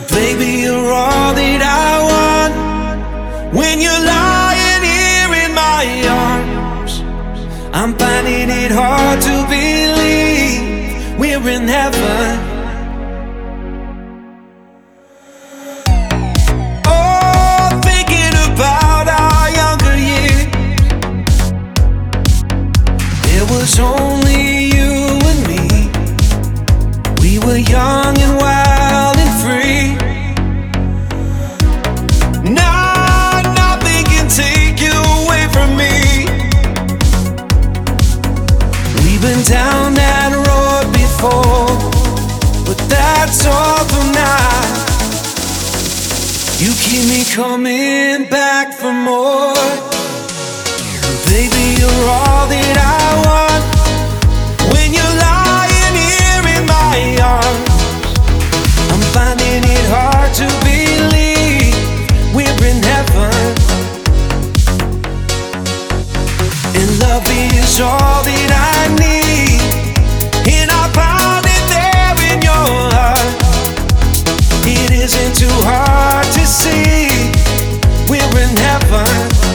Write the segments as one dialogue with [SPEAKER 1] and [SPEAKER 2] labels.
[SPEAKER 1] Baby, you're all that I want. When you're lying here in my arms, I'm finding it hard to believe we're in heaven. Oh, thinking about our younger years, it was only you and me. We were young and wild and free. Now nothing can take you away from me. We've been down that road before, but that's all for now. You keep me coming back for more. Baby, you're all that I want. When you're lying here in my arms, I'm finding it hard to believe we're in heaven. And love is all that I need, and I found it there in your heart. It isn't too hard to see we're in heaven.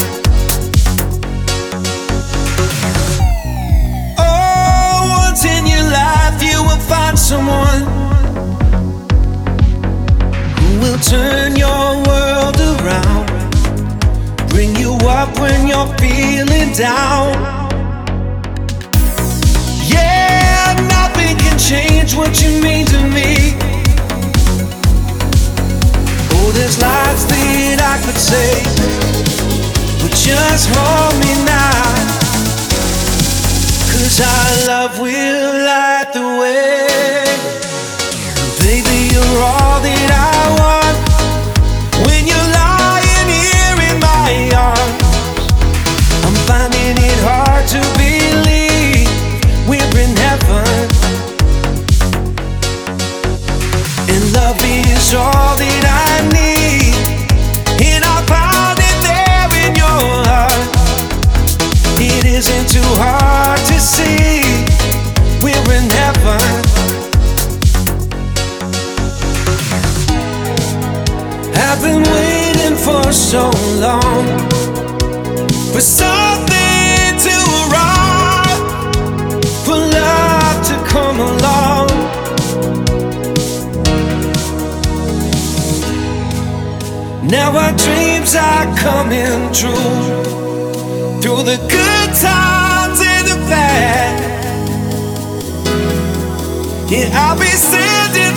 [SPEAKER 1] Oh, once in your life you will find someone who will turn your world around, bring you up when you're feeling down. Yeah, nothing can change what you mean to me. Oh, there's lots that I could say, but just hold me now, 'cause our love will light the way. Baby, you're all that I want. When you're lying here in my arms, I'm finding it hard to believe we're in heaven. And love is all that I need, and I found it there in your heart. It isn't too hard to see we're in heaven. I've been waiting for so long for something to arrive, for love to come along. Now our dreams are coming true, through the good times and the bad. Yeah, I'll be sending